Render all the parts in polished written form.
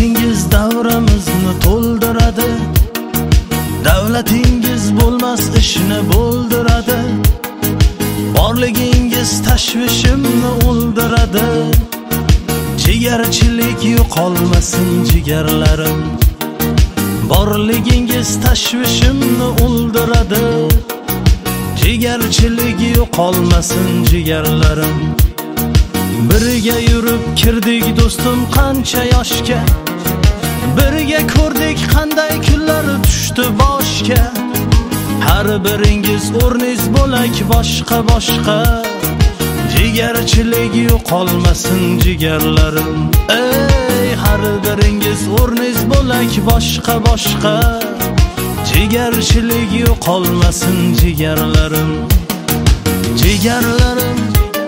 Davlatingiz davramizni to'ldiradi. Davlatingiz bo'lmas ishni bo'ldiradi. Borligingiz tashvishimni o'ldiradi. Jigarchilik yo'qolmasin jigarlarim. Borligingiz tashvishimni o'ldiradi. Jigarchilik yo'qolmasin jigarlarim. Birga yurib kirdik do'stim qancha yoshga. Birga ko'rdik qanday kunlar tushdi boshga. Har biringiz o'rningiz bo'lak boshqa. Jigarchilik yo'qolmasin jigarlarim. Ey, har biringiz o'rningiz bo'lak boshqa. Jigarchilik yo'qolmasin jigarlarim. Jigarlarim,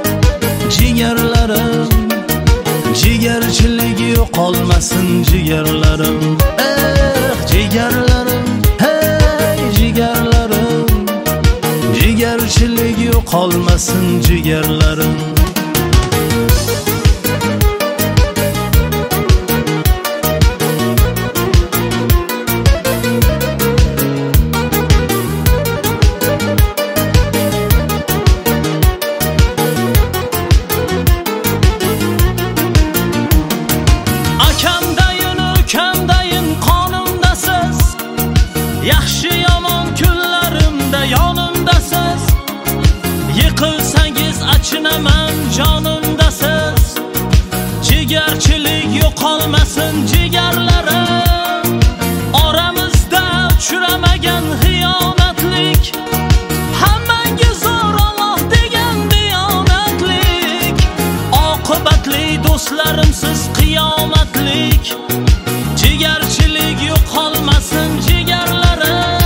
jigarchilik yo'qolmasin jigarlarim. Jigarlarim, hey jigarlarim. Jigarchilik yo'qolmasin jigarlarim. Yaxshi yomon kunlarimda yonimdasiz. Yiqilsangiz achinaman jonimdasiz. Jigarchilik yo'qolmasin jigarlarim. Oramizda uchramagan xiyonatlik. Hammangiz Alloh degan diyonatlik. Oqibatli do'stlarimsiz qiyomatlik. Jigarchilik yo'qolmasin jigarlarim.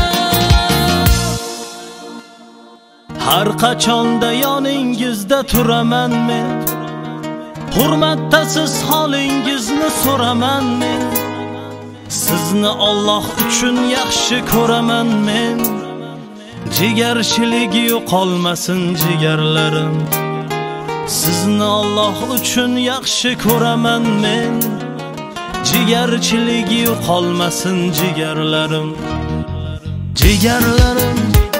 Har qachonda yoningizda turaman men. Hurmatda siz holingizni so'raman men. Sizni Alloh uchun yaxshi ko'raman men. Jigarchilik yo'qolmasin jigarlarim. Sizni Alloh uchun yaxshi ko'raman men. Jigarchilik yo'qolmasin jigarlarim. Jigarlarim,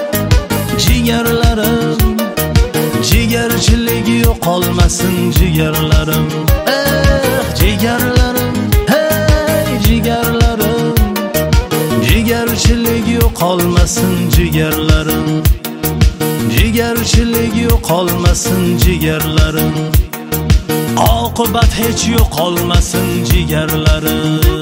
jigarchilik yo'qolmasin jigarlarim. Jigarlarim, hey jigarlarim. Jigarchilik yo'qolmasin jigarlarim. Jigarchilik yo'qolmasin jigarlarim. Oqibat hech yo'qolmasin jigarlarim.